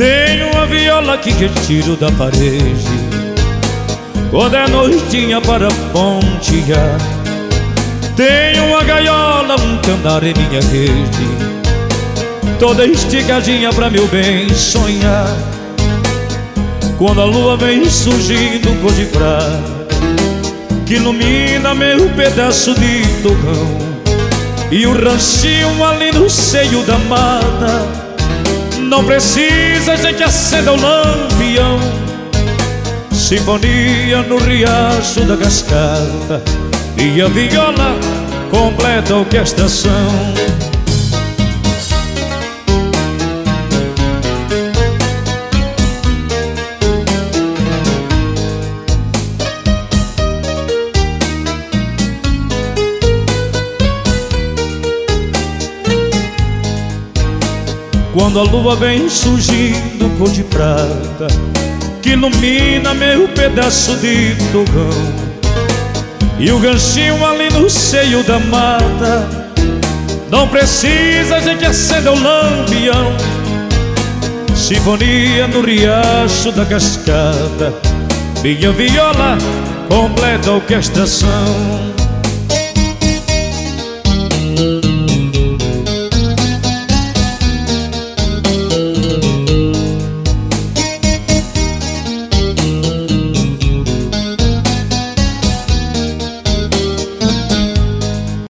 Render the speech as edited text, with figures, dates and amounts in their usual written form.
Tenho uma viola que retiro da parede quando é noitinha para pontear. Tenho uma gaiola, um cantar em minha rede, toda esticadinha pra meu bem sonhar. Quando a lua vem surgindo cor de prata, que ilumina meu pedaço de torrão, e o ranchinho ali no seio da mata, não precisa gente acenda o lampião. Sinfonia no riacho da cascata, e a viola completa a orquestração. Quando a lua vem surgindo cor de prata, que ilumina meu pedaço de torrão, e o ganchinho ali no seio da mata, não precisa a gente acender o lampião. Sinfonia no riacho da cascata, minha viola completa a orquestração.